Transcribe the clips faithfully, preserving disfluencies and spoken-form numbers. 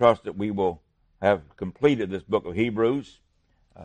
trust that we will have completed this book of Hebrews. Uh,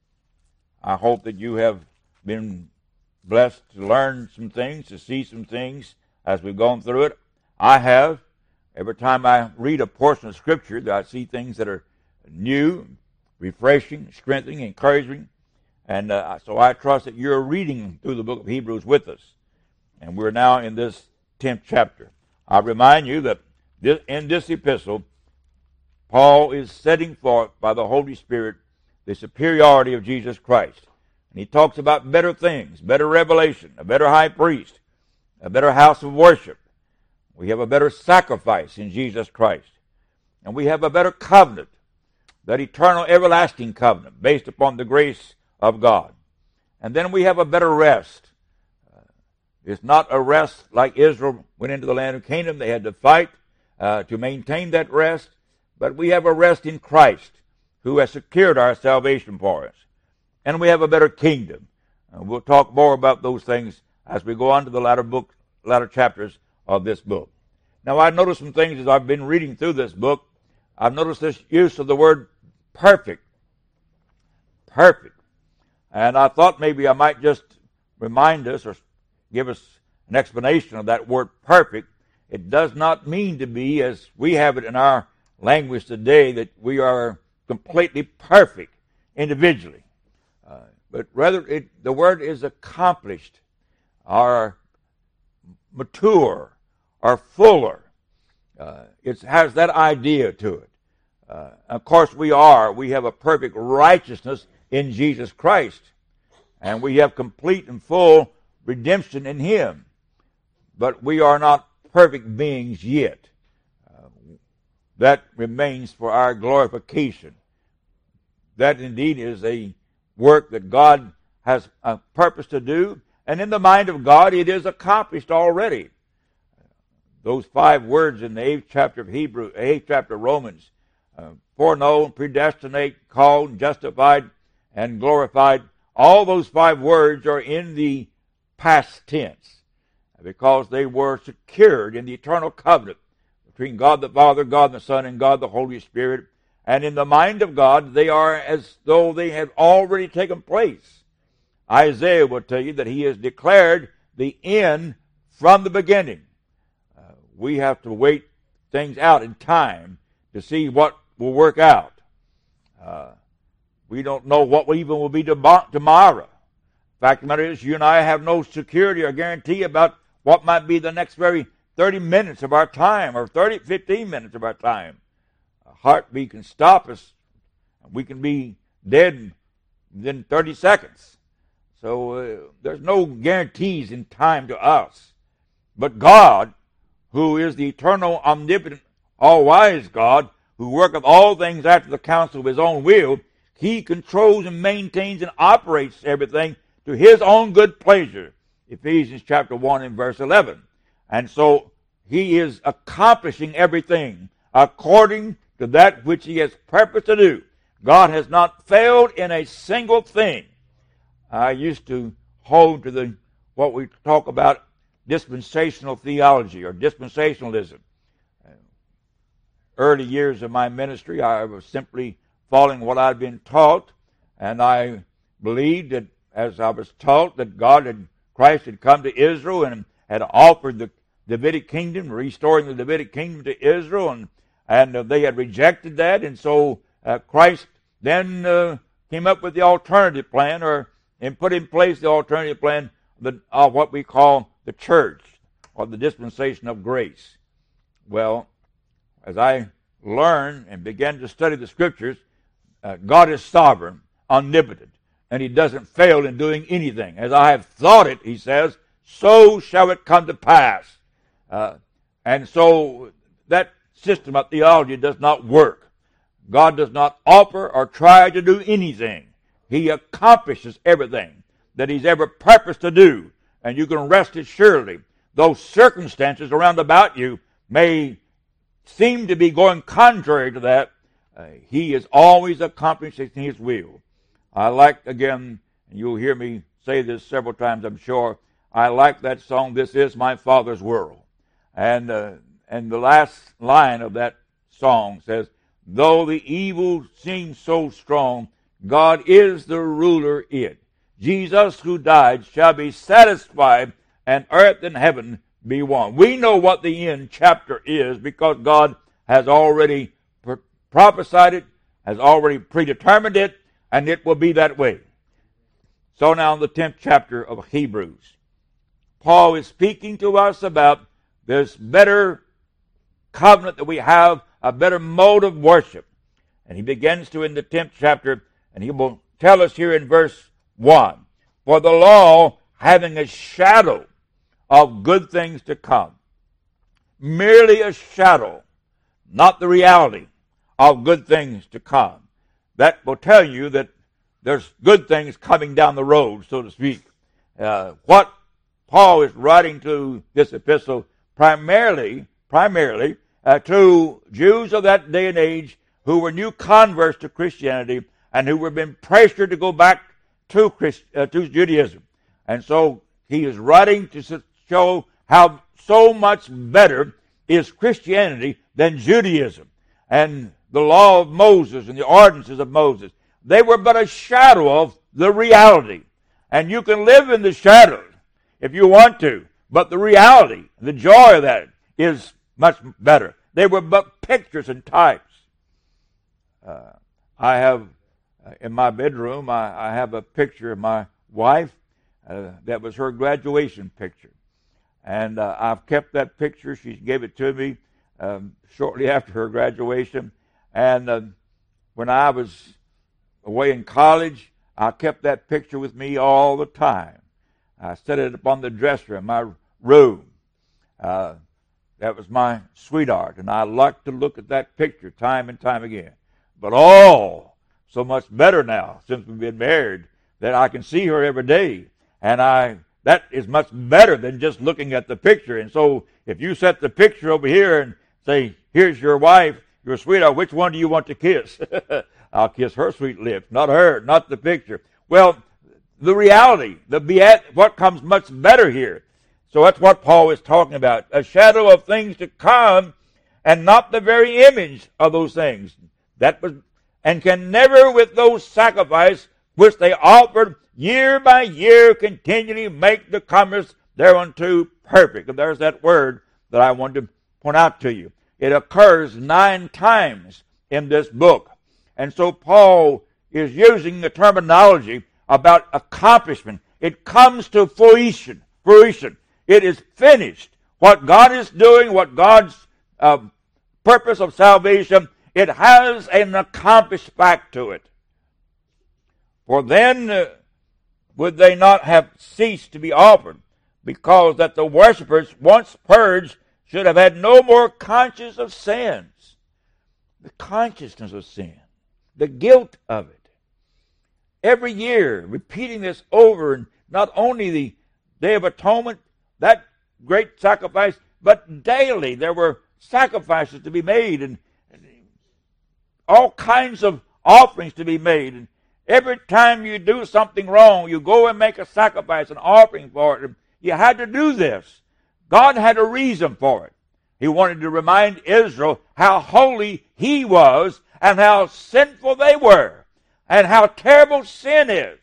I hope that you have been blessed to learn some things, to see some things as we've gone through it. I have. Every time I read a portion of Scripture, that I see things that are new, refreshing, strengthening, encouraging. And uh, so I trust that you're reading through the book of Hebrews with us. And we're now in this tenth chapter. I remind you that this, in this epistle, Paul is setting forth by the Holy Spirit the superiority of Jesus Christ. And he talks about better things, better revelation, a better high priest, a better house of worship. We have a better sacrifice in Jesus Christ. And we have a better covenant, that eternal everlasting covenant based upon the grace of God. And then we have a better rest. Uh, it's not a rest like Israel went into the land of Canaan. They had to fight uh, to maintain that rest. But we have a rest in Christ, who has secured our salvation for us. And we have a better kingdom. Uh, we'll talk more about those things as we go on to the latter book, latter chapters of this book. Now, I've noticed some things as I've been reading through this book. I've noticed this use of the word perfect. Perfect. And I thought maybe I might just remind us or give us an explanation of that word perfect. It does not mean to be, as we have it in our language today, that we are completely perfect individually. Uh, but rather, it, the word is accomplished, or mature, or fuller. Uh, it has that idea to it. Uh, of course, we are. We have a perfect righteousness in Jesus Christ, and we have complete and full redemption in Him. But we are not perfect beings yet. Uh, that remains for our glorification. That indeed is a work that God has a purpose to do, and in the mind of God, it is accomplished already. Those five words in the eighth chapter of Hebrew, eighth chapter of Romans, uh, foreknown, predestinate, called, justified, and glorified. All those five words are in the past tense because they were secured in the eternal covenant between God the Father, God the Son, and God the Holy Spirit. And in the mind of God, they are as though they have already taken place. Isaiah will tell you that he has declared the end from the beginning. We have to wait things out in time to see what will work out. Uh, we don't know what even will be tomorrow. The fact of the matter is, you and I have no security or guarantee about what might be the next very thirty minutes of our time, or thirty, fifteen minutes of our time. A heartbeat can stop us. We can be dead within thirty seconds. So uh, there's no guarantees in time to us. But God, who is the eternal, omnipotent, all-wise God, who worketh all things after the counsel of His own will, He controls and maintains and operates everything to His own good pleasure. Ephesians chapter one and verse eleven. And so He is accomplishing everything according to that which He has purposed to do. God has not failed in a single thing. I used to hold to the what we talk about dispensational theology or dispensationalism. Early years of my ministry, I was simply following what I'd been taught, and I believed that as I was taught that God had, Christ had come to Israel and had offered the Davidic kingdom, restoring the Davidic kingdom to Israel, and, and uh, they had rejected that, and so uh, Christ then uh, came up with the alternative plan, or and put in place the alternative plan of uh, what we call the church, or the dispensation of grace. Well, as I learned and began to study the Scriptures, uh, God is sovereign, omnipotent, and He doesn't fail in doing anything. As I have thought it, He says, so shall it come to pass. Uh, and so that system of theology does not work. God does not offer or try to do anything. He accomplishes everything that He's ever purposed to do. And you can rest assuredly, those circumstances around about you may seem to be going contrary to that. Uh, he is always accomplishing His will. I like, again, and you'll hear me say this several times, I'm sure, I like that song, This Is My Father's World. And, uh, and the last line of that song says, though the evil seems so strong, God is the ruler in it. Jesus who died shall be satisfied, and earth and heaven be one. We know what the end chapter is because God has already prophesied it, has already predetermined it, and it will be that way. So now in the tenth chapter of Hebrews, Paul is speaking to us about this better covenant that we have, a better mode of worship. And he begins to in the tenth chapter, and he will tell us here in verse one, for the law having a shadow of good things to come, merely a shadow, not the reality of good things to come. That will tell you that there's good things coming down the road, so to speak. Uh, what Paul is writing to this epistle primarily, primarily uh, to Jews of that day and age who were new converts to Christianity and who were being pressured to go back to Christ, uh, to Judaism. And so he is writing to show how so much better is Christianity than Judaism. And the law of Moses and the ordinances of Moses, they were but a shadow of the reality. And you can live in the shadows if you want to, but the reality, the joy of that is much better. They were but pictures and types. Uh, I have, uh, in my bedroom, I, I have a picture of my wife. Uh, that was her graduation picture. And uh, I've kept that picture. She gave it to me um, shortly after her graduation. And uh, when I was away in college, I kept that picture with me all the time. I set it up on the dresser in my room. Uh, that was my sweetheart, and I like to look at that picture time and time again. But oh, so much better now since we've been married that I can see her every day, and I that is much better than just looking at the picture. And so if you set the picture over here and say, here's your wife, your sweetheart, which one do you want to kiss? I'll kiss her sweet lips, not her, not the picture. Well, the reality, the beat, what comes much better here. So that's what Paul is talking about. A shadow of things to come and not the very image of those things. That was, and can never with those sacrifices which they offered year by year continually make the comers thereunto perfect. And there's that word that I wanted to point out to you. It occurs nine times in this book. And so Paul is using the terminology about accomplishment. It comes to fruition. fruition. It is finished. What God is doing, what God's uh, purpose of salvation, it has an accomplished fact to it. For then uh, would they not have ceased to be offered, because that the worshippers, once purged, should have had no more conscience of sins. The consciousness of sin, the guilt of it. Every year, repeating this over, and not only the Day of Atonement, that great sacrifice, but daily there were sacrifices to be made, and, and all kinds of offerings to be made. And every time you do something wrong, you go and make a sacrifice, an offering for it. You had to do this. God had a reason for it. He wanted to remind Israel how holy He was and how sinful they were and how terrible sin is.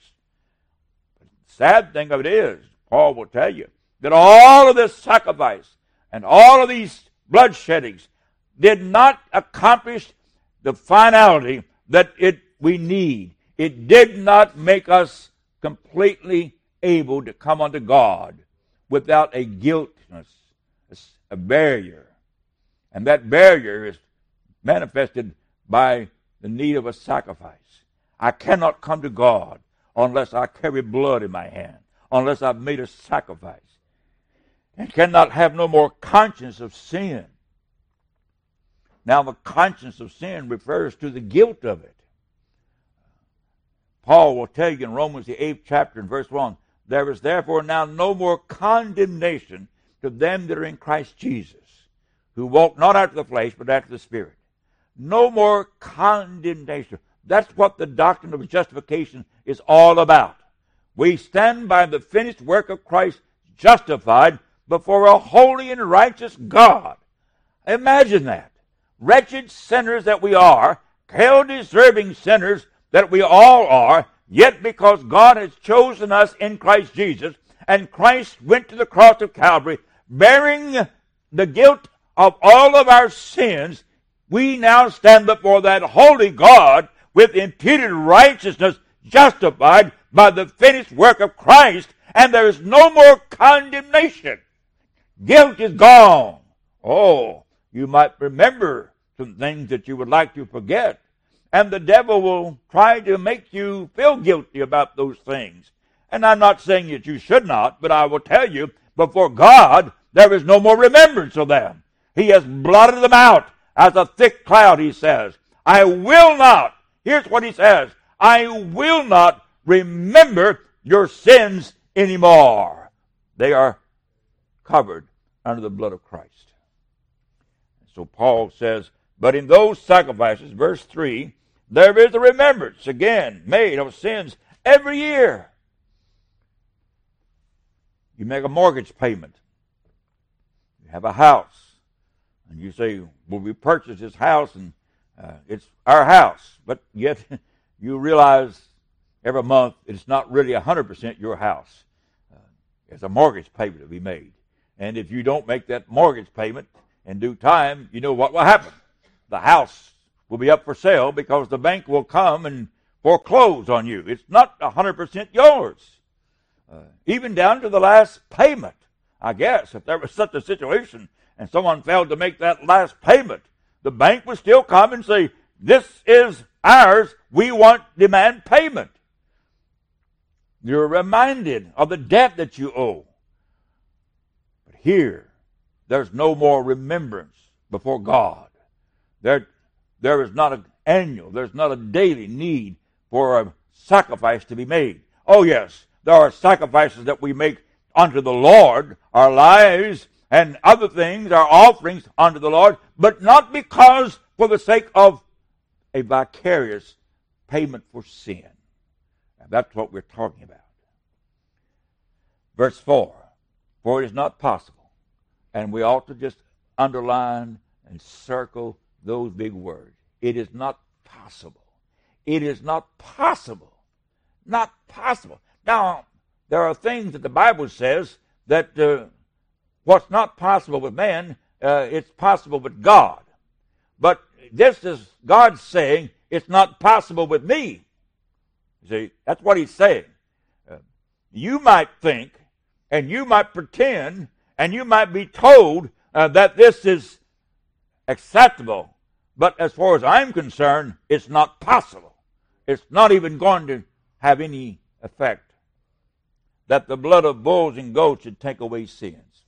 The sad thing of it is, Paul will tell you, that all of this sacrifice and all of these bloodsheddings did not accomplish the finality that it we need. It did not make us completely able to come unto God without a guiltness, a barrier. And that barrier is manifested by the need of a sacrifice. I cannot come to God unless I carry blood in my hand, unless I've made a sacrifice. And cannot have no more conscience of sin. Now, the conscience of sin refers to the guilt of it. Paul will tell you in Romans, the eighth chapter, and verse one, there is therefore now no more condemnation to them that are in Christ Jesus, who walk not after the flesh, but after the Spirit. No more condemnation. That's what the doctrine of justification is all about. We stand by the finished work of Christ, justified before a holy and righteous God. Imagine that. wretched sinners that we are, hell-deserving sinners that we all are, yet because God has chosen us in Christ Jesus, and Christ went to the cross of Calvary, bearing the guilt of all of our sins, we now stand before that holy God with imputed righteousness, justified by the finished work of Christ, and there is no more condemnation. Guilt is gone. Oh, you might remember some things that you would like to forget, and the devil will try to make you feel guilty about those things. And I'm not saying that you should not, but I will tell you, before God, there is no more remembrance of them. He has blotted them out as a thick cloud, he says. I will not, here's what he says, I will not remember your sins anymore. They are covered under the blood of Christ. So Paul says, but in those sacrifices, verse three, there is a remembrance, again, made of sins every year. You make a mortgage payment. You have a house. And you say, well, we purchased this house and uh, it's our house. But yet you realize every month it's not really one hundred percent your house. Uh, it's a mortgage payment to be made. And if you don't make that mortgage payment in due time, you know what will happen. The house will be up for sale because the bank will come and foreclose on you. It's not one hundred percent yours. Uh, even down to the last payment, I guess. If there was such a situation and someone failed to make that last payment, the bank would still come and say, this is ours, we want demand payment. You're reminded of the debt that you owe. But here, there's no more remembrance before God. There, there is not an annual, there's not a daily need for a sacrifice to be made. Oh yes, there are sacrifices that we make unto the Lord, our lives and other things, our offerings unto the Lord, but not because for the sake of a vicarious payment for sin. And that's what we're talking about. Verse four, for it is not possible, and we ought to just underline and circle those big words. It is not possible. It is not possible. Not possible. Now, there are things that the Bible says that uh, what's not possible with man, uh, it's possible with God. But this is God saying, it's not possible with me. See, that's what he's saying. Uh, you might think, and you might pretend, and you might be told uh, that this is acceptable. But as far as I'm concerned, it's not possible. It's not even going to have any effect. That the blood of bulls and goats should take away sins.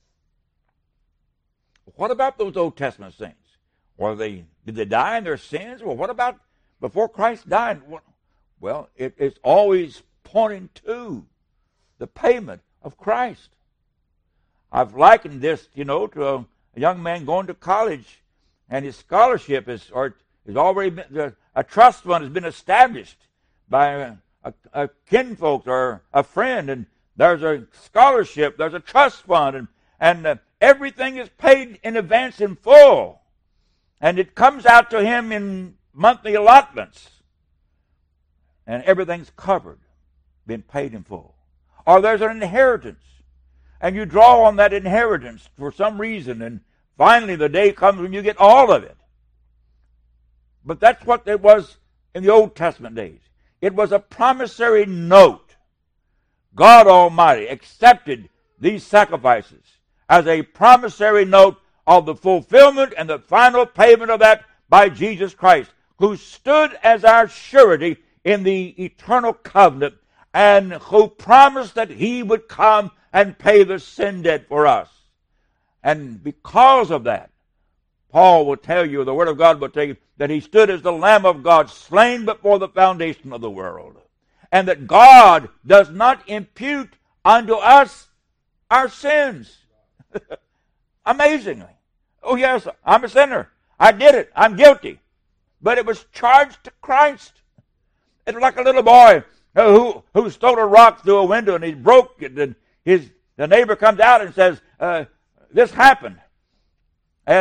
What about those Old Testament saints? Were they, did they die in their sins? Well, what about before Christ died? Well, it, it's always pointing to the payment of Christ. I've likened this, you know, to a, a young man going to college, and his scholarship is, or is already been, a trust fund has been established by a, a, a kinfolk or a friend, and there's a scholarship, there's a trust fund, and, and uh, everything is paid in advance in full. And it comes out to him in monthly allotments. And everything's covered, been paid in full. Or there's an inheritance, and you draw on that inheritance for some reason, and finally the day comes when you get all of it. But that's what it was in the Old Testament days. It was a promissory note. God Almighty accepted these sacrifices as a promissory note of the fulfillment and the final payment of that by Jesus Christ, who stood as our surety in the eternal covenant and who promised that he would come and pay the sin debt for us. And because of that, Paul will tell you, the Word of God will tell you, that he stood as the Lamb of God slain before the foundation of the world. And that God does not impute unto us our sins. Amazingly. Oh yes, I'm a sinner. I did it. I'm guilty. But it was charged to Christ. It's like a little boy who, who stole a rock through a window and he broke it. And his, the neighbor comes out and says, uh, this happened. And the,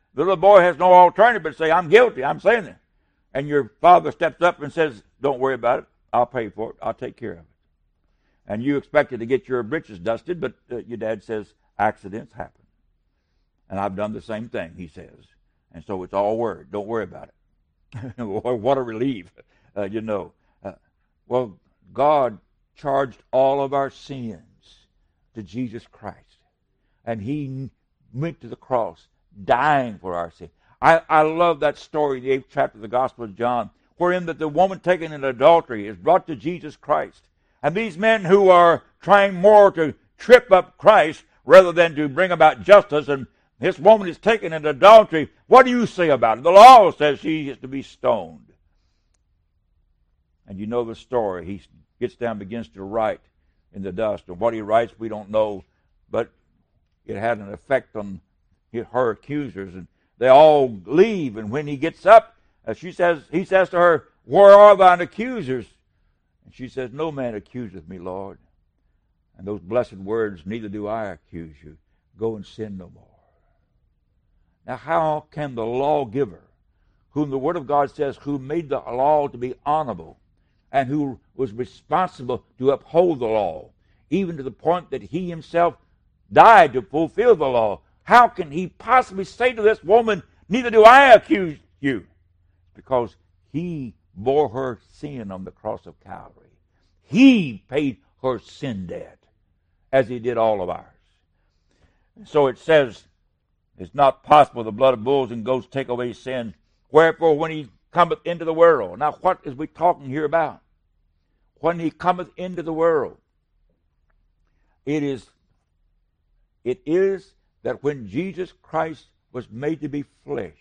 the little boy has no alternative but to say, I'm guilty, I'm saying it. And your father steps up and says, don't worry about it, I'll pay for it, I'll take care of it. And you expected to get your britches dusted, but uh, your dad says, accidents happen. And I've done the same thing, he says. And so it's all word, don't worry about it. What a relief, uh, you know. Uh, well, God charged all of our sins to Jesus Christ. And he went to the cross, dying for our sins. I, I love that story in the eighth chapter of the Gospel of John, wherein that the woman taken in adultery is brought to Jesus Christ. And these men who are trying more to trip up Christ rather than to bring about justice, and this woman is taken in adultery, what do you say about it? The law says she is to be stoned. And you know the story. He gets down, begins to write in the dust. And what he writes, we don't know, but it had an effect on her accusers. And they all leave. And when he gets up, uh, she says, he says to her, where are thine accusers? And she says, no man accuseth me, Lord. And those blessed words, neither do I accuse you. Go and sin no more. Now how can the lawgiver, whom the Word of God says, who made the law to be honorable, and who was responsible to uphold the law, even to the point that he himself died to fulfill the law, how can he possibly say to this woman, neither do I accuse you? Because he bore her sin on the cross of Calvary. He paid her sin debt, as he did all of ours. So it says, it's not possible the blood of bulls and goats take away sin. Wherefore, when he cometh into the world. Now, what is we talking here about? When he cometh into the world, it is, it is that when Jesus Christ was made to be flesh,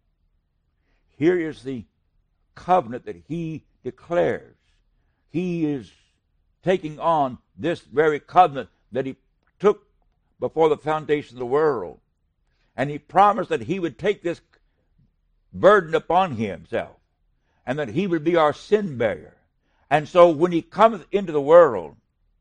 here is the covenant that he declares. He is taking on this very covenant that he took before the foundation of the world. And he promised that he would take this burden upon himself, and that he would be our sin bearer. And so when he cometh into the world,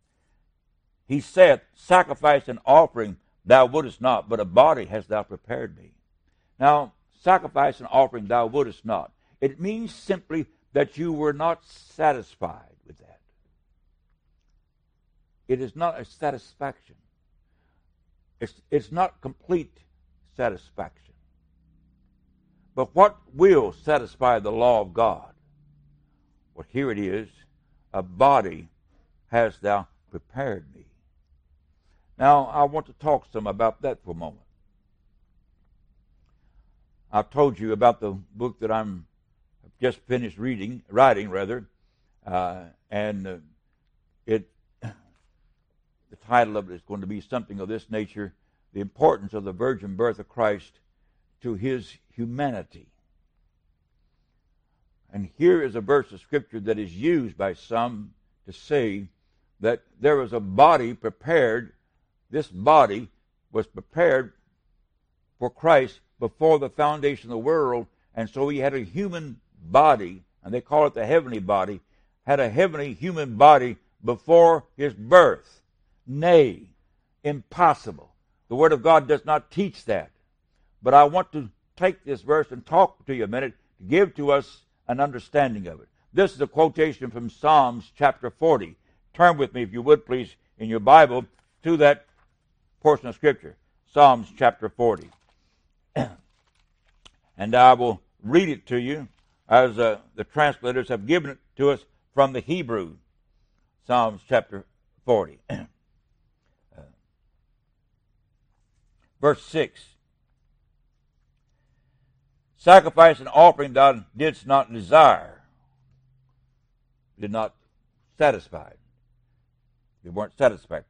he saith, sacrifice and offering thou wouldest not, but a body hast thou prepared me. Now, sacrifice and offering thou wouldest not. It means simply that you were not satisfied with that. It is not a satisfaction. It's, it's not complete satisfaction. But what will satisfy the law of God? Well, here it is. A body hast thou prepared me. Now, I want to talk some about that for a moment. I've told you about the book that I'm just finished reading, writing rather, uh, and uh, it. The title of it is going to be something of this nature: the importance of the virgin birth of Christ to his humanity. And here is a verse of Scripture that is used by some to say that there was a body prepared. This body was prepared for Christ before the foundation of the world, and so he had a human body, and they call it the heavenly body, had a heavenly human body before his birth. Nay, impossible. The Word of God does not teach that. But I want to take this verse and talk to you a minute to give to us an understanding of it. This is a quotation from Psalms chapter forty. Turn with me, if you would, please, in your Bible to that portion of Scripture. Psalms chapter forty. And I will read it to you as uh, the translators have given it to us from the Hebrew. Psalms chapter forty. uh, verse six. Sacrifice and offering thou didst not desire. Did not satisfy. They weren't satisfactory.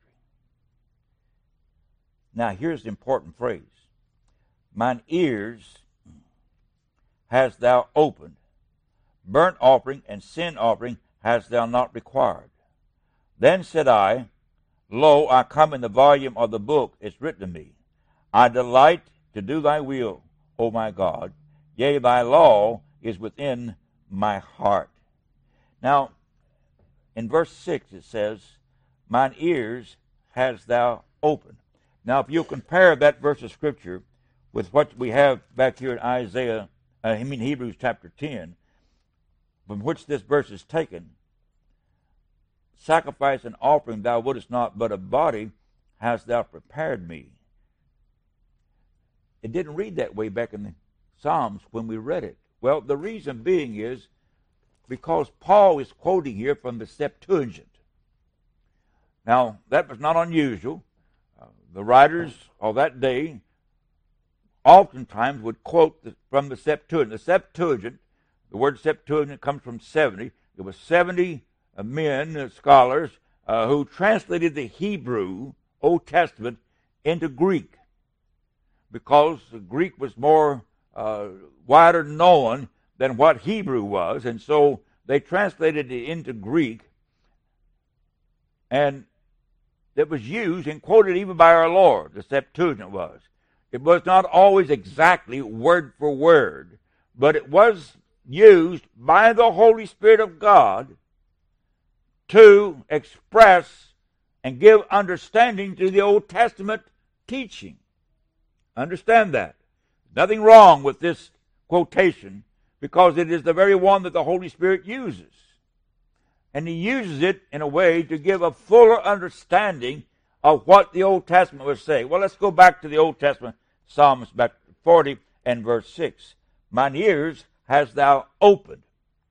Now here's the important phrase. Mine ears hast thou opened. Burnt offering and sin offering hast thou not required. Then said I, Lo, I come in the volume of the book, it's written of me. I delight to do thy will, O my God. Yea, thy law is within my heart. Now, in verse six it says, Mine ears hast thou opened. Now, if you compare that verse of Scripture with what we have back here in Isaiah, uh, I mean Hebrews chapter ten, from which this verse is taken. Sacrifice and offering thou wouldest not, but a body hast thou prepared me. It didn't read that way back in the Psalms when we read it. Well, the reason being is because Paul is quoting here from the Septuagint. Now, that was not unusual. Uh, the writers of that day oftentimes would quote the, from the Septuagint. The Septuagint, the word Septuagint comes from seventy. There were seventy uh, men, uh, scholars, uh, who translated the Hebrew Old Testament into Greek, because the Greek was more uh, wider known than what Hebrew was, and so they translated it into Greek, and it was used and quoted even by our Lord, the Septuagint was. It was not always exactly word for word, but it was used by the Holy Spirit of God to express and give understanding to the Old Testament teaching. Understand that. Nothing wrong with this quotation, because it is the very one that the Holy Spirit uses. And he uses it in a way to give a fuller understanding of what the Old Testament was saying. Well, let's go back to the Old Testament, Psalms back forty and verse six. Mine ears hast thou opened.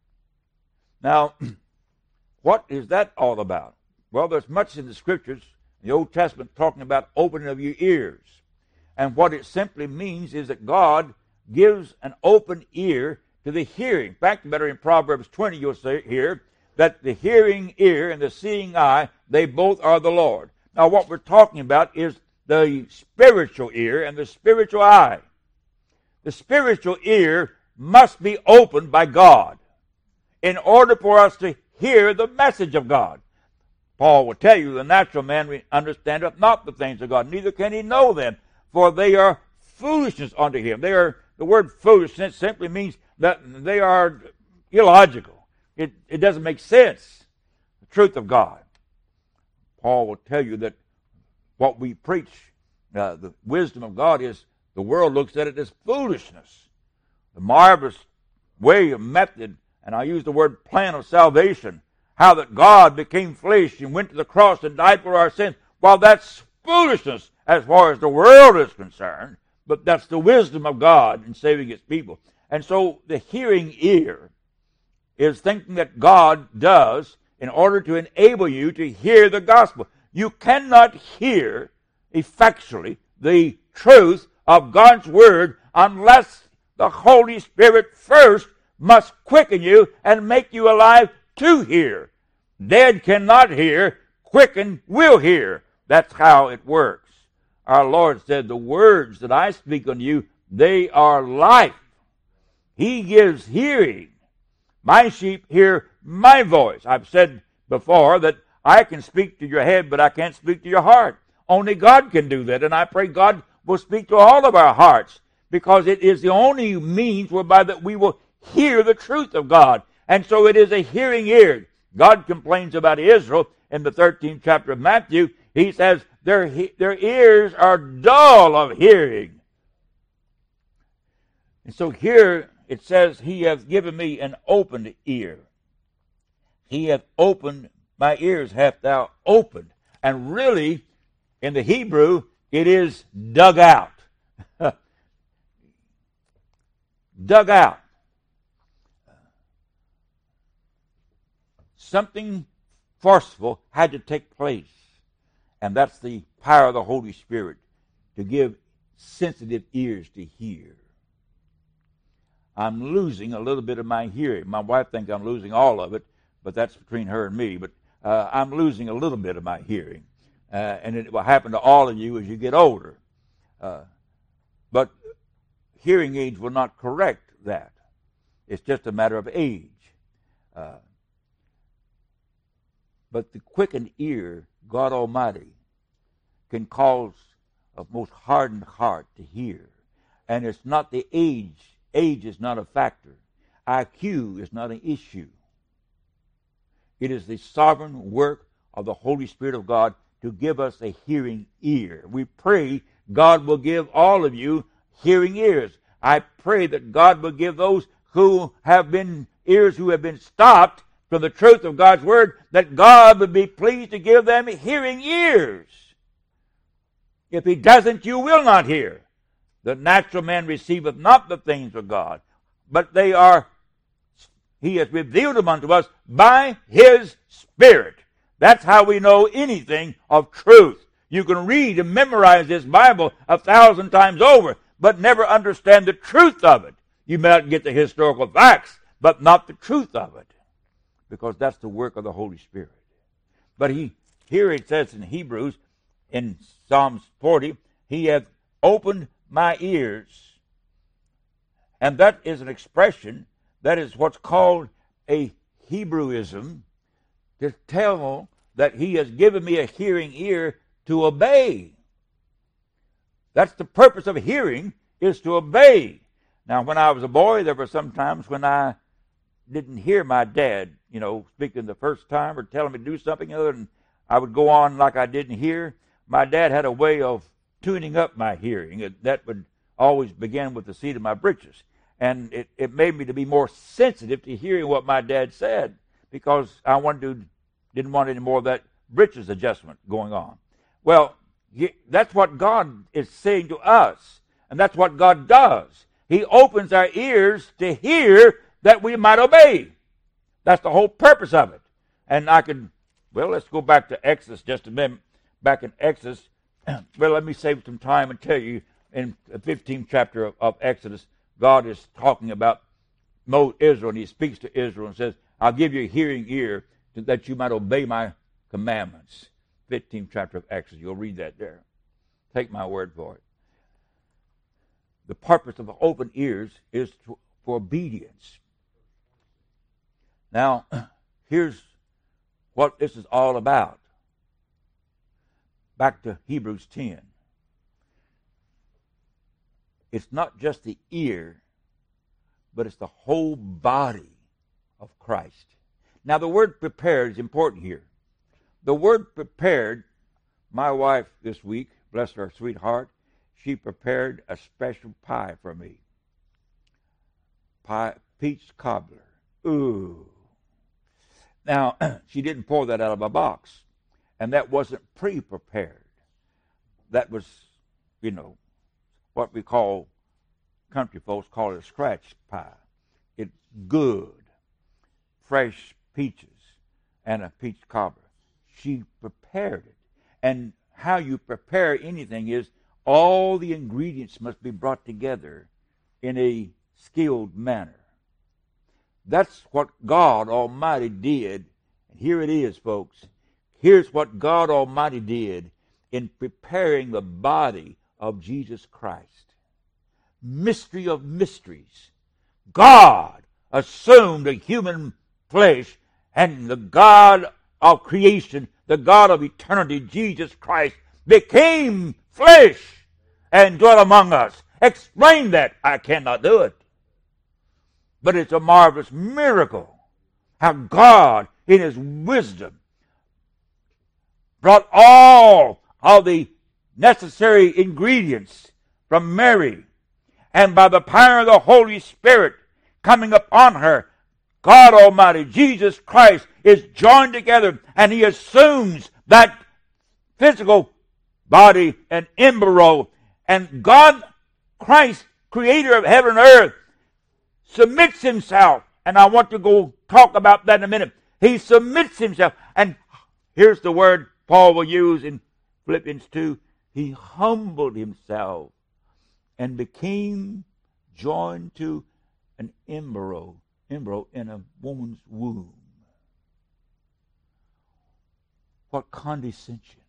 Now, what is that all about? Well, there's much in the Scriptures, the Old Testament, talking about opening of your ears. And what it simply means is that God gives an open ear to the hearing. In fact, better in Proverbs twenty, you'll see here that the hearing ear and the seeing eye, they both are the Lord. Now, what we're talking about is the spiritual ear and the spiritual eye. The spiritual ear must be opened by God in order for us to hear the message of God. Paul will tell you, the natural man understandeth not the things of God, neither can he know them, for they are foolishness unto him. They are, the word foolishness simply means that they are illogical. It, it doesn't make sense, the truth of God. Paul will tell you that what we preach, uh, the wisdom of God, is the world looks at it as foolishness. The marvelous way of method, and I use the word plan of salvation, how that God became flesh and went to the cross and died for our sins. Well, that's foolishness as far as the world is concerned, but that's the wisdom of God in saving its people. And so the hearing ear is thinking that God does in order to enable you to hear the gospel. You cannot hear effectually the truth of God's word unless the Holy Spirit first must quicken you and make you alive to hear. Dead cannot hear, quickened will hear. That's how it works. Our Lord said, the words that I speak unto you, they are life. He gives hearing. My sheep hear my voice. I've said before that I can speak to your head, but I can't speak to your heart. Only God can do that, and I pray God will speak to all of our hearts, because it is the only means whereby that we will hear the truth of God. And so it is a hearing ear. God complains about Israel in the thirteenth chapter of Matthew. He says their, their ears are dull of hearing. And so here it says, he hath given me an opened ear. He hath opened, my ears hath thou opened. And really, in the Hebrew, it is dug out. Dug out. Something forceful had to take place. And that's the power of the Holy Spirit to give sensitive ears to hear. I'm losing a little bit of my hearing. My wife thinks I'm losing all of it, but that's between her and me. But uh, I'm losing a little bit of my hearing. Uh, and it will happen to all of you as you get older. Uh, but hearing aids will not correct that. It's just a matter of age. Uh, but the quickened ear, God Almighty, can cause a most hardened heart to hear. And it's not the age. Age is not a factor. I Q is not an issue. It is the sovereign work of the Holy Spirit of God to give us a hearing ear. We pray God will give all of you hearing ears. I pray that God will give those who have been ears who have been stopped from the truth of God's word, that God would be pleased to give them hearing ears. If he doesn't, you will not hear. The natural man receiveth not the things of God, but they are, he has revealed them unto us by his Spirit. That's how we know anything of truth. You can read and memorize this Bible a thousand times over, but never understand the truth of it. You might get the historical facts, but not the truth of it, because that's the work of the Holy Spirit. But he, here it says in Hebrews, in Psalms forty, he hath opened my ears. And that is an expression, that is what's called a Hebrewism, to tell that he has given me a hearing ear to obey. That's the purpose of hearing, is to obey. Now, when I was a boy, there were some times when I didn't hear my dad, you know, speaking the first time or telling me to do something other, and I would go on like I didn't hear. My dad had a way of tuning up my hearing. That would always begin with the seat of my britches. And it, it made me to be more sensitive to hearing what my dad said, because I wanted to, didn't want any more of that britches adjustment going on. Well, that's what God is saying to us, and that's what God does. He opens our ears to hear that we might obey. That's the whole purpose of it. And I could, well, let's go back to Exodus just a minute. Back in Exodus, well, let me save some time and tell you, in the fifteenth chapter of, of Exodus, God is talking about Israel, and he speaks to Israel and says, I'll give you a hearing ear to, that you might obey my commandments. fifteenth chapter of Exodus. You'll read that there. Take my word for it. The purpose of open ears is to, for obedience. Now, here's what this is all about. Back to Hebrews ten. It's not just the ear, but it's the whole body of Christ. Now, the word prepared is important here. The word prepared, my wife this week, bless her sweetheart, she prepared a special pie for me. Pie, peach cobbler. Ooh. Now, she didn't pour that out of a box. And that wasn't pre-prepared. That was, you know, what we call, country folks call it a scratch pie. It's good, fresh peaches and a peach cobbler. She prepared it. And how you prepare anything is all the ingredients must be brought together in a skilled manner. That's what God Almighty did. And here it is, folks. Here's what God Almighty did in preparing the body of Jesus Christ. Mystery of mysteries. God assumed a human flesh, and the God of creation, the God of eternity, Jesus Christ, became flesh and dwelt among us. Explain that. I cannot do it. But it's a marvelous miracle how God, in his wisdom, brought all of the necessary ingredients from Mary, and by the power of the Holy Spirit coming upon her, God Almighty, Jesus Christ, is joined together, and he assumes that physical body, an embryo, and God, Christ, creator of heaven and earth, submits himself, and I want to go talk about that in a minute. He submits himself, and here's the word Paul will use in Philippians two. He humbled himself and became joined to an embryo, embryo in a woman's womb. What condescension.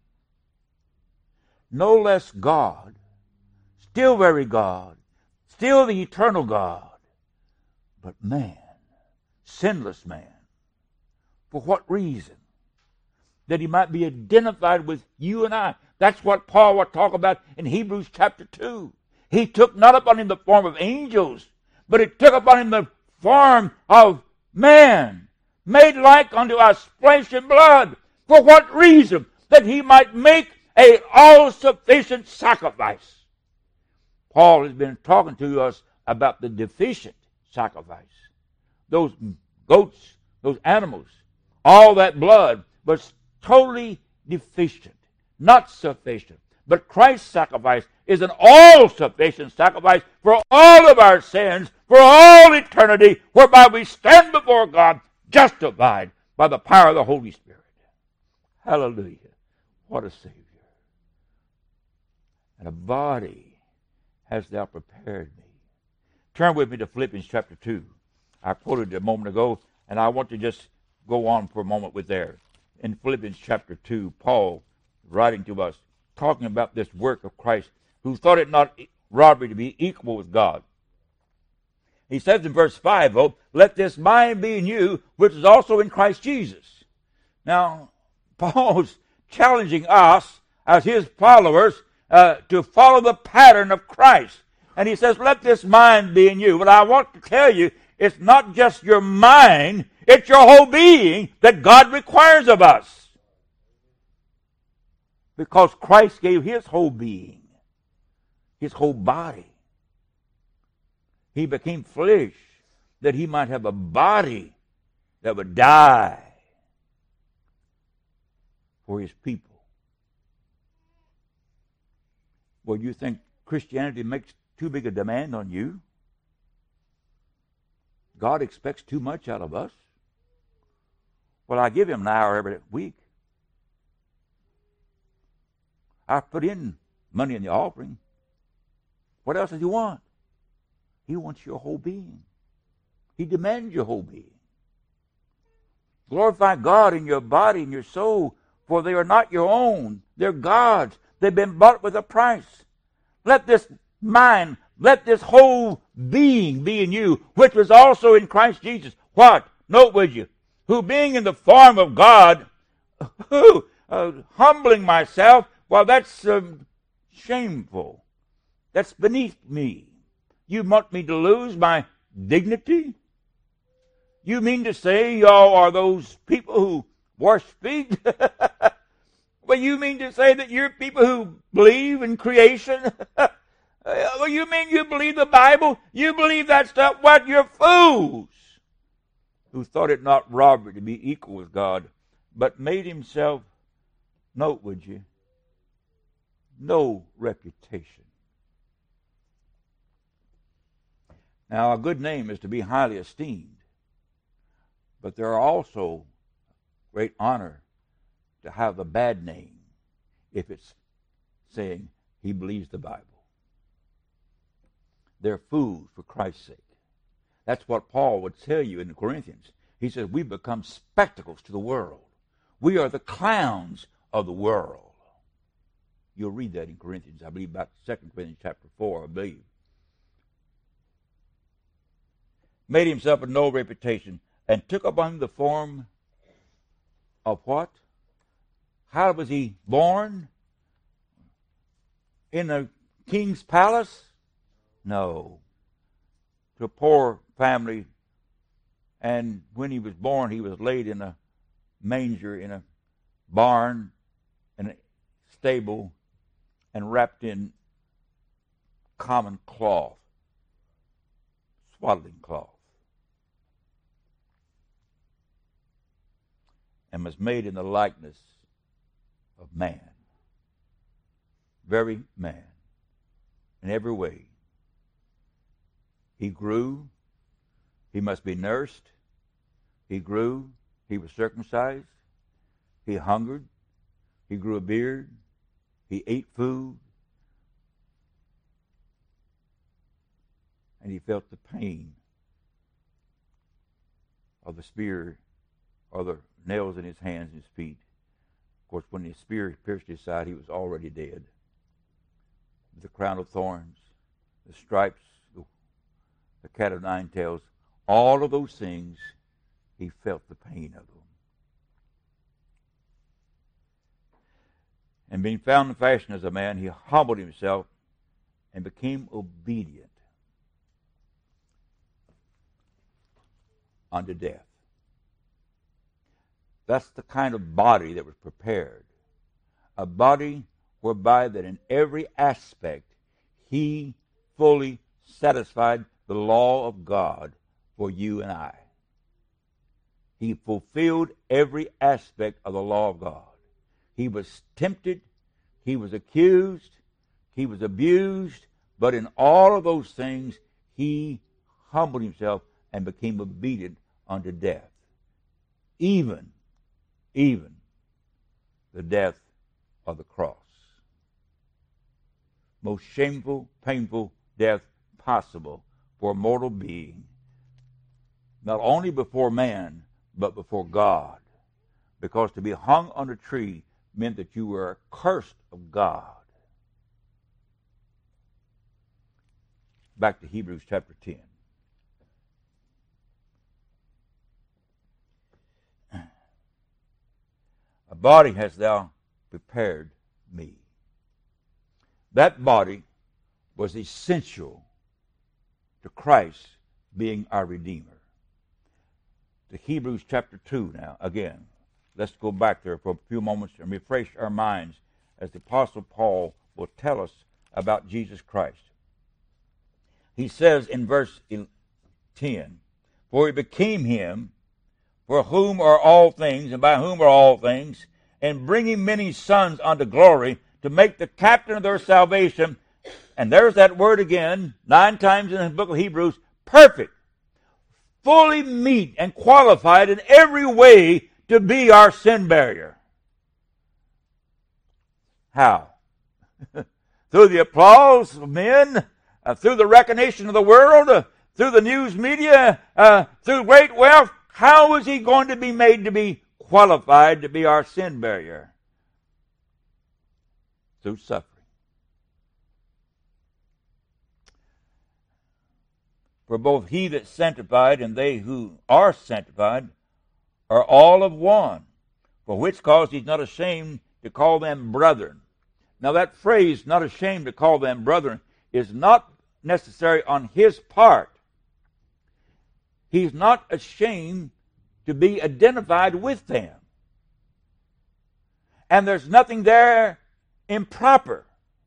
No less God, still very God, still the eternal God, but man, sinless man. For what reason? That he might be identified with you and I. That's what Paul will talk about in Hebrews chapter two. He took not upon him the form of angels, but he took upon him the form of man, made like unto us flesh and blood. For what reason? That he might make a all-sufficient sacrifice. Paul has been talking to us about the deficient sacrifice. Those goats, those animals, all that blood was totally deficient, not sufficient. But Christ's sacrifice is an all-sufficient sacrifice for all of our sins, for all eternity, whereby we stand before God justified by the power of the Holy Spirit. Hallelujah. What a Savior. And a body hast thou prepared me. Turn with me to Philippians chapter two. I quoted it a moment ago, and I want to just go on for a moment with there. In Philippians chapter two, Paul, writing to us, talking about this work of Christ, who thought it not robbery to be equal with God. He says in verse five, oh, let this mind be in you, which is also in Christ Jesus. Now, Paul's challenging us as his followers uh, to follow the pattern of Christ. And he says, let this mind be in you. But I want to tell you, it's not just your mind, it's your whole being that God requires of us. Because Christ gave his whole being, his whole body. He became flesh that he might have a body that would die for his people. Well, you think Christianity makes too big a demand on you? God expects too much out of us. Well, I give him an hour every week. I put in money in the offering. What else does he want? He wants your whole being. He demands your whole being. Glorify God in your body and your soul, for they are not your own. They're God's. They've been bought with a price. Let this mind, let this whole being be in you, which was also in Christ Jesus. What? Note with you. Who being in the form of God, who, uh, humbling myself, well, that's um, shameful. That's beneath me. You want me to lose my dignity? You mean to say y'all are those people who wash feet? Well, you mean to say that you're people who believe in creation? Well, you mean you believe the Bible? You believe that stuff? What? You're fools who thought it not robbery to be equal with God, but made himself, note would you, no reputation. Now, a good name is to be highly esteemed, but there are also great honor to have a bad name if it's saying he believes the Bible. They're fools for Christ's sake. That's what Paul would tell you in the Corinthians. He says, we become spectacles to the world. We are the clowns of the world. You'll read that in Corinthians, I believe, about Second Corinthians chapter four, I believe. Made himself of no reputation, and took upon him the form of what? How was he born? In a king's palace? No. To a poor family, and when he was born, he was laid in a manger, in a barn, in a stable, and wrapped in common cloth, swaddling cloth, and was made in the likeness of man. Very man. In every way. He grew. He must be nursed. He grew. He was circumcised. He hungered. He grew a beard. He ate food. And he felt the pain of the spear or the nails in his hands and his feet. Of course, when the spear pierced his side, he was already dead. The crown of thorns, the stripes, the, the cat of nine tails, all of those things, he felt the pain of them. And being found in fashion as a man, he humbled himself and became obedient unto death. That's the kind of body that was prepared. A body whereby that in every aspect he fully satisfied the law of God for you and I. He fulfilled every aspect of the law of God. He was tempted, he was accused, he was abused, but in all of those things, he humbled himself and became obedient unto death. Even, even the death of the cross. Most shameful, painful death possible for a mortal being, not only before man, but before God. Because to be hung on a tree meant that you were accursed of God. Back to Hebrews chapter ten. A body hast thou prepared me. That body was essential to Christ being our Redeemer. To Hebrews chapter two now, again. Let's go back there for a few moments and refresh our minds as the Apostle Paul will tell us about Jesus Christ. He says in verse ten, for he became him for whom are all things, and by whom are all things, and bringing many sons unto glory, to make the captain of their salvation, and there's that word again, nine times in the book of Hebrews, perfect, fully meet and qualified in every way to be our sin barrier. How? Through the applause of men, uh, through the recognition of the world, uh, through the news media, uh, through great wealth. How is he going to be made to be qualified to be our sin barrier? Through suffering. For both he that's sanctified and they who are sanctified are all of one, for which cause he's not ashamed to call them brethren. Now that phrase, not ashamed to call them brethren, is not necessary on his part. He's not ashamed to be identified with them. And there's nothing there improper.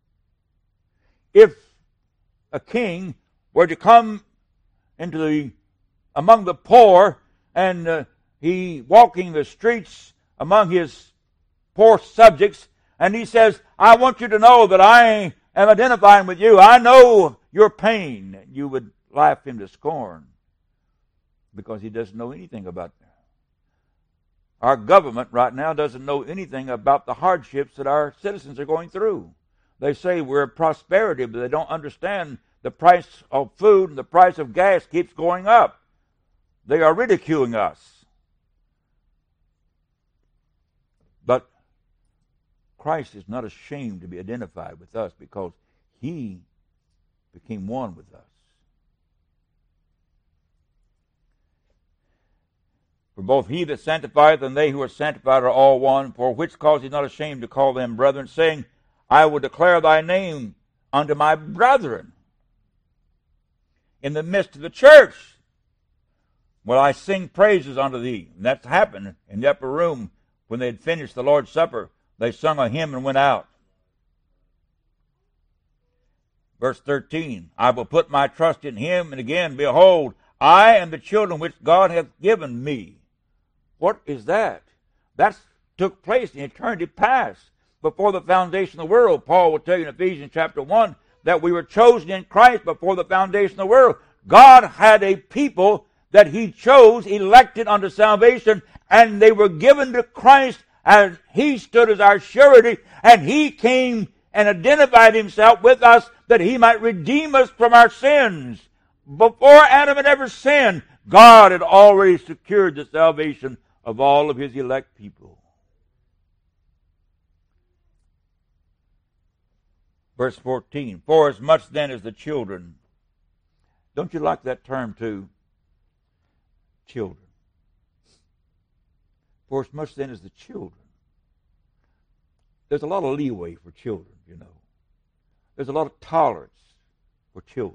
If a king were to come into the among the poor and uh, he walking the streets among his poor subjects, and he says, I want you to know that I am identifying with you. I know your pain. You would laugh him to scorn because he doesn't know anything about that. Our government right now doesn't know anything about the hardships that our citizens are going through. They say we're prosperity, but they don't understand the price of food and the price of gas keeps going up. They are ridiculing us. But Christ is not ashamed to be identified with us because he became one with us. For both he that sanctifieth and they who are sanctified are all one, for which cause he is not ashamed to call them brethren, saying, I will declare thy name unto my brethren. In the midst of the church will I sing praises unto thee. And that's happened in the upper room when they had finished the Lord's Supper. They sung a hymn and went out. Verse thirteen, I will put my trust in him, and again, behold, I and the children which God hath given me. What is that? That took place in eternity past, before the foundation of the world. Paul will tell you in Ephesians chapter one that we were chosen in Christ before the foundation of the world. God had a people that he chose, elected unto salvation, and they were given to Christ, and he stood as our surety, and he came and identified himself with us that he might redeem us from our sins. Before Adam had ever sinned, God had already secured the salvation of all of his elect people. Verse fourteen, for as much then as the children. Don't you like that term too? Children. For as much then as the children. There's a lot of leeway for children, you know. There's a lot of tolerance for children.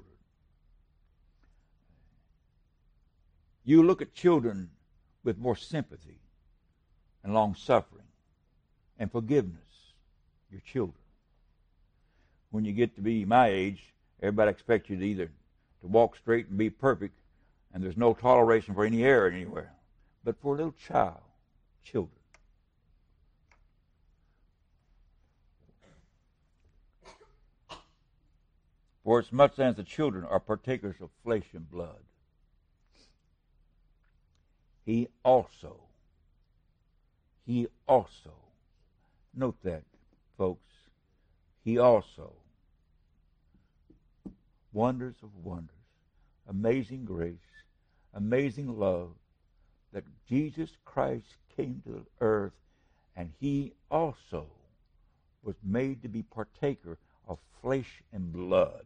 You look at children with more sympathy and long-suffering and forgiveness, your children. When you get to be my age Everybody expects you to either to walk straight and be perfect, and there's no toleration for any error anywhere. But for a little child, children, for as much as the children are partakers of flesh and blood, he also, he also, note that, folks, he also, wonders of wonders, amazing grace, amazing love, that Jesus Christ came to the earth, and he also was made to be partaker of flesh and blood.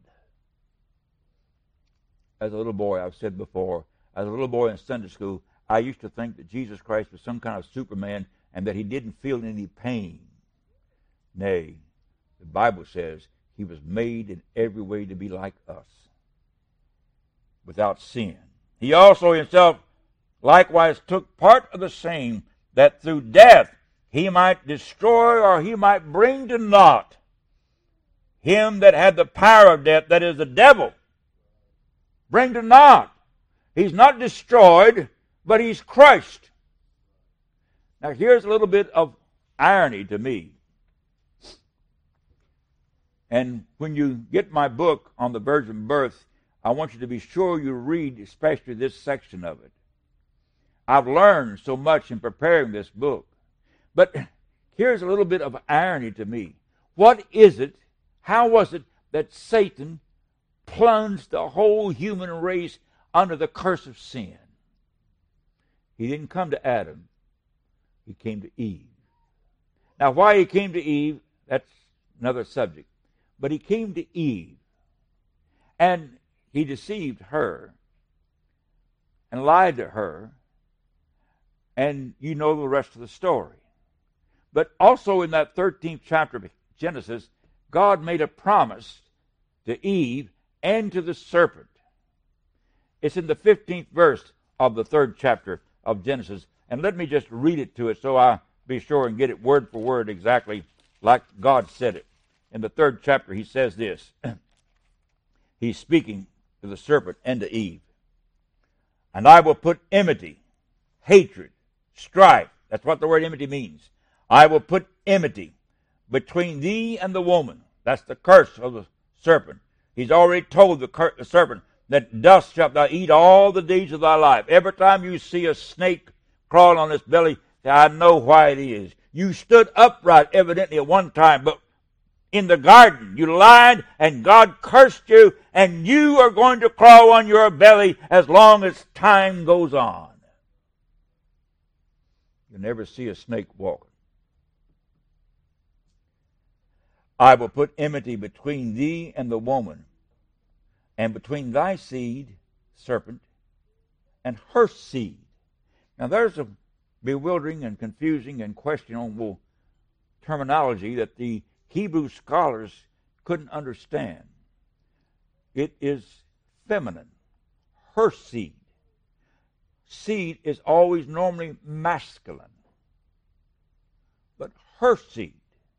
As a little boy, I've said before, as a little boy in Sunday school, I used to think that Jesus Christ was some kind of Superman and that he didn't feel any pain. Nay, the Bible says he was made in every way to be like us, without sin. He also himself likewise took part of the same, that through death he might destroy, or he might bring to naught, him that had the power of death, that is the devil. Bring to naught. He's not destroyed, but he's crushed. Now here's a little bit of irony to me. And when you get my book on the virgin birth, I want you to be sure you read especially this section of it. I've learned so much in preparing this book. But here's a little bit of irony to me. What is it, how was it that Satan plunged the whole human race under the curse of sin? He didn't come to Adam. He came to Eve. Now, why he came to Eve, that's another subject. But he came to Eve, and he deceived her and lied to her, and you know the rest of the story. But also in that thirteenth chapter of Genesis, God made a promise to Eve and to the serpent. It's in the fifteenth verse of the third chapter of Genesis. And let me just read it to it so I'll be sure and get it word for word exactly like God said it. In the third chapter, he says this. He's speaking to the serpent and to Eve. And I will put enmity, hatred, strife. That's what the word enmity means. I will put enmity between thee and the woman. That's the curse of the serpent. He's already told the, cur- the serpent that dust shalt thou eat all the days of thy life. Every time you see a snake crawling on its belly, I know why it is. You stood upright evidently at one time, but in the garden you lied and God cursed you, and you are going to crawl on your belly as long as time goes on. You'll never see a snake walking. I will put enmity between thee and the woman, and between thy seed, serpent, and her seed. Now there's a bewildering and confusing and questionable terminology that the Hebrew scholars couldn't understand. It is feminine, her seed. Seed is always normally masculine, but her seed.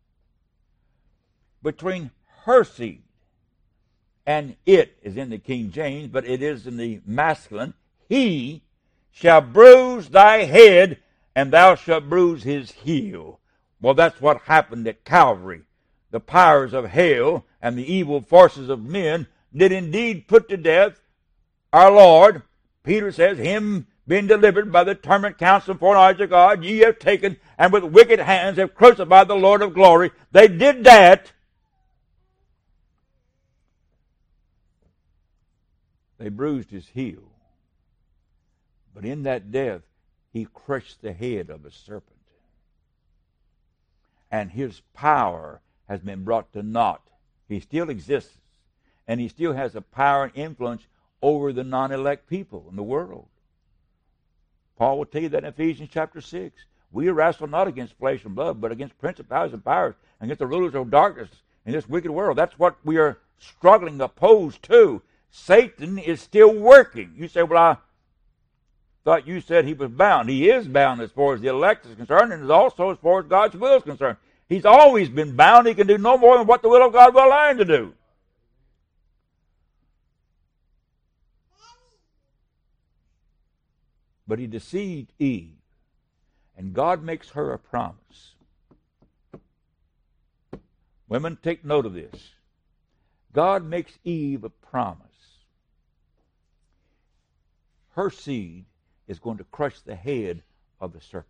Between her seed and it is in the King James, but it is in the masculine. He shall bruise thy head, and thou shalt bruise his heel. Well, that's what happened at Calvary. The powers of hell and the evil forces of men did indeed put to death our Lord. Peter says, him being delivered by the determined counsel and foreknowledge of God, ye have taken, and with wicked hands have crucified the Lord of glory. They did that. They bruised his heel. But in that death, he crushed the head of the serpent. And his power has been brought to naught. He still exists. And he still has a power and influence over the non-elect people in the world. Paul will tell you that in Ephesians chapter six. We wrestle not against flesh and blood, but against principalities and powers, against the rulers of darkness in this wicked world. That's what we are struggling opposed to. Satan is still working. You say, well, I thought you said he was bound. He is bound as far as the elect is concerned, and is also as far as God's will is concerned. He's always been bound. He can do no more than what the will of God will allow him to do. But he deceived Eve. And God makes her a promise. Women, take note of this. God makes Eve a promise. Her seed is going to crush the head of the serpent.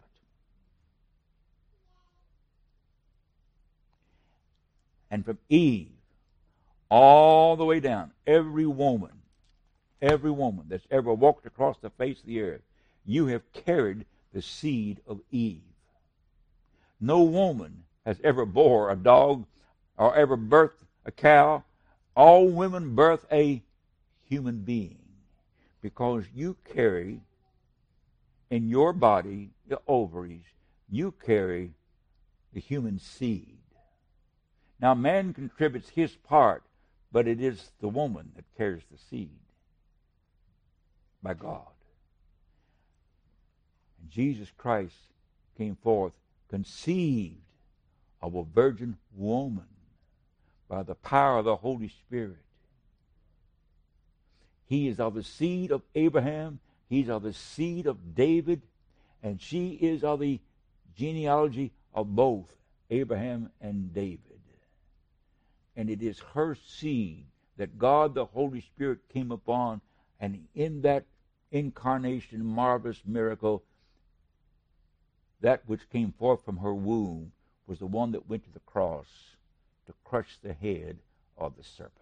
And from Eve all the way down, every woman, every woman that's ever walked across the face of the earth, you have carried the seed of Eve. No woman has ever bore a dog or ever birthed a cow. All women birth a human being because you carry in your body, the ovaries, you carry the human seed. Now, man contributes his part, but it is the woman that carries the seed by God. And Jesus Christ came forth conceived of a virgin woman by the power of the Holy Spirit. He is of the seed of Abraham. He's of the seed of David. And she is of the genealogy of both Abraham and David. And it is her seed that God the Holy Spirit came upon, and in that incarnation, marvelous miracle, that which came forth from her womb was the one that went to the cross to crush the head of the serpent.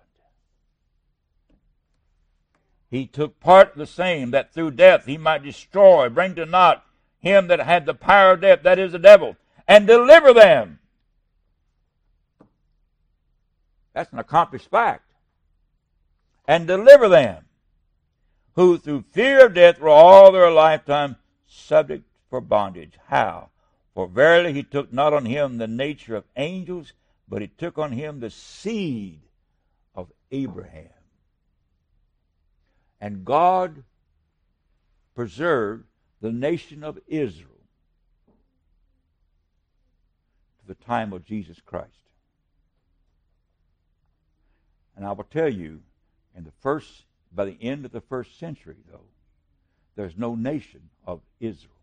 He took part of the same, that through death he might destroy, bring to naught him that had the power of death, that is the devil, and deliver them. That's an accomplished fact. And deliver them, who through fear of death were all their lifetime subject for bondage. How? For verily he took not on him the nature of angels, but he took on him the seed of Abraham. And God preserved the nation of Israel to the time of Jesus Christ. And I will tell you, in the first, by the end of the first century, though, there's no nation of Israel.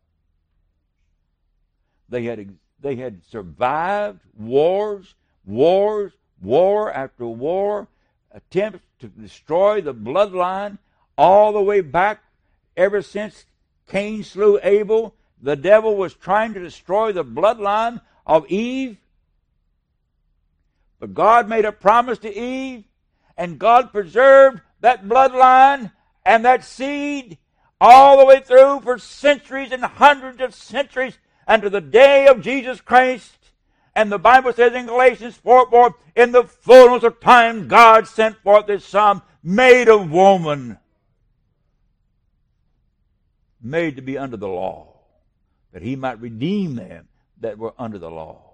They had they had survived wars, wars, war after war, attempts to destroy the bloodline all the way back ever since Cain slew Abel. The devil was trying to destroy the bloodline of Eve. But God made a promise to Eve, and God preserved that bloodline and that seed all the way through for centuries and hundreds of centuries unto the day of Jesus Christ. And the Bible says in Galatians four four, in the fullness of time God sent forth his Son, made of woman, made to be under the law, that he might redeem them that were under the law.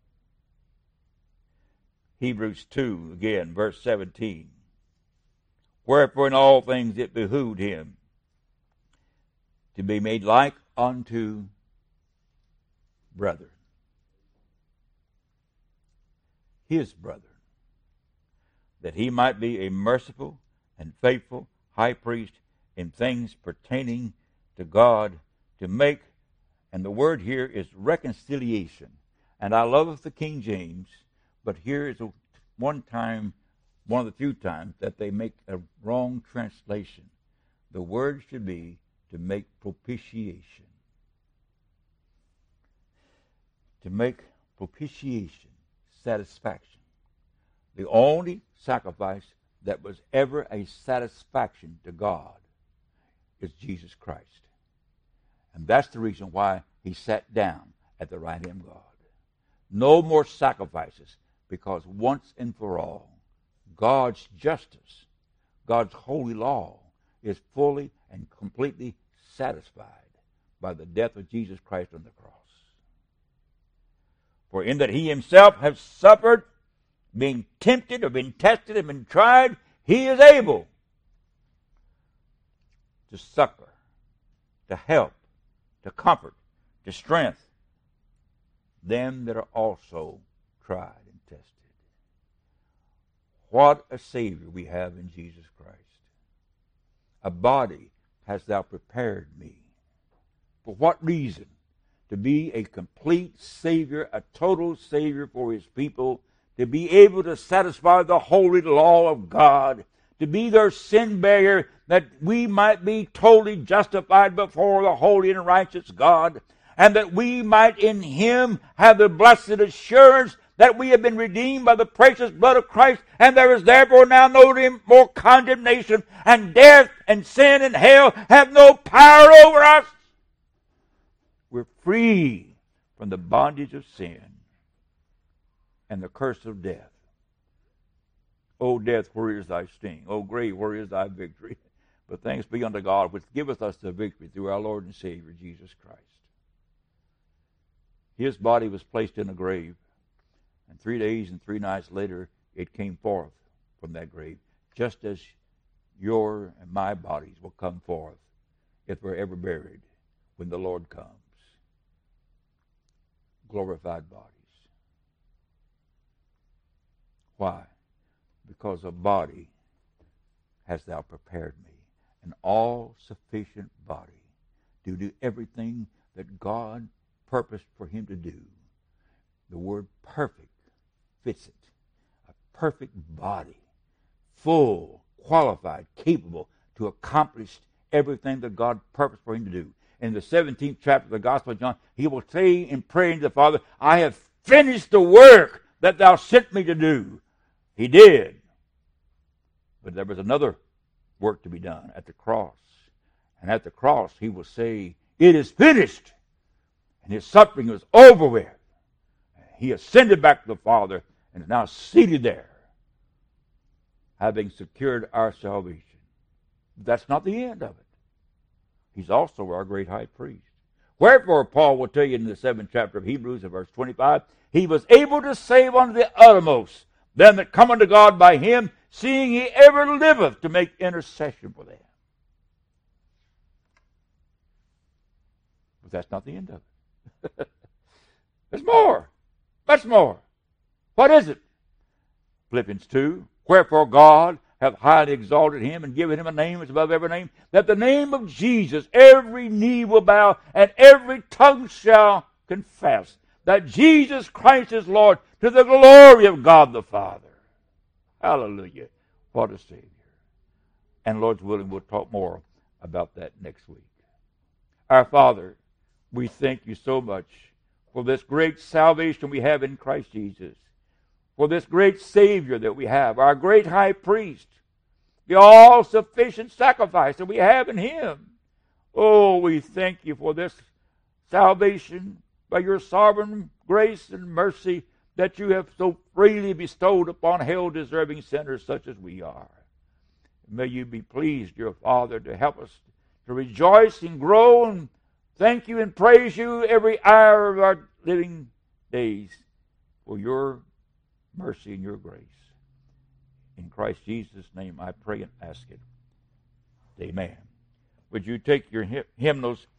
Hebrews two, again, verse seventeen. Wherefore in all things it behooved him to be made like unto brethren, his brethren, that he might be a merciful and faithful high priest in things pertaining to God, to make, and the word here is reconciliation. And I love the King James, but here is a, one time, one of the few times that they make a wrong translation. The word should be to make propitiation. To make propitiation, satisfaction. The only sacrifice that was ever a satisfaction to God is Jesus Christ. And that's the reason why he sat down at the right hand of God. No more sacrifices, because once and for all, God's justice, God's holy law, is fully and completely satisfied by the death of Jesus Christ on the cross. For in that he himself has suffered, being tempted or been tested and been tried, he is able to succor, to help, to comfort, to strengthen them that are also tried and tested. What a Savior we have in Jesus Christ. A body hast thou prepared me, For what reason? To be a complete Savior, a total Savior for His people, to be able to satisfy the holy law of God, to be their sin bearer, that we might be totally justified before the holy and righteous God, and that we might in Him have the blessed assurance that we have been redeemed by the precious blood of Christ, and there is therefore now no more condemnation, and death and sin and hell have no power over us. We're free from the bondage of sin and the curse of death. O death, where is thy sting? O grave, where is thy victory? But thanks be unto God, which giveth us the victory through our Lord and Savior, Jesus Christ. His body was placed in a grave, and three days and three nights later, it came forth from that grave, just as your and my bodies will come forth if we're ever buried when the Lord comes. Glorified bodies. Why? Because a body hast thou prepared me, an all-sufficient body to do everything that God purposed for him to do. The word perfect fits it. A perfect body, full, qualified, capable to accomplish everything that God purposed for him to do. In the seventeenth chapter of the Gospel of John, he will say in praying to the Father, I have finished the work that thou sent me to do. He did. But there was another work to be done at the cross. And at the cross, he will say, it is finished. And his suffering was over with. He ascended back to the Father and is now seated there, having secured our salvation. That's not the end of it. He's also our great high priest. Wherefore, Paul will tell you in the seventh chapter of Hebrews, in verse twenty-five, he was able to save unto the uttermost them that come unto God by him, seeing he ever liveth to make intercession for them. But that's not the end of it. There's more. Much more. What is it? Philippians two, wherefore God hath highly exalted him and given him a name which is above every name, that the name of Jesus every knee will bow and every tongue shall confess that Jesus Christ is Lord, to the glory of God the Father. Hallelujah. What a Savior. And Lord's willing, we'll talk more about that next week. Our Father, we thank you so much for this great salvation we have in Christ Jesus, for this great Savior that we have, our great high priest, the all-sufficient sacrifice that we have in him. Oh, we thank you for this salvation by your sovereign grace and mercy that you have so freely bestowed upon hell-deserving sinners such as we are. May you be pleased, dear Father, to help us to rejoice and grow and thank you and praise you every hour of our living days for your mercy and your grace. In Christ Jesus' name I pray and ask it. Amen. Would you take your hymnals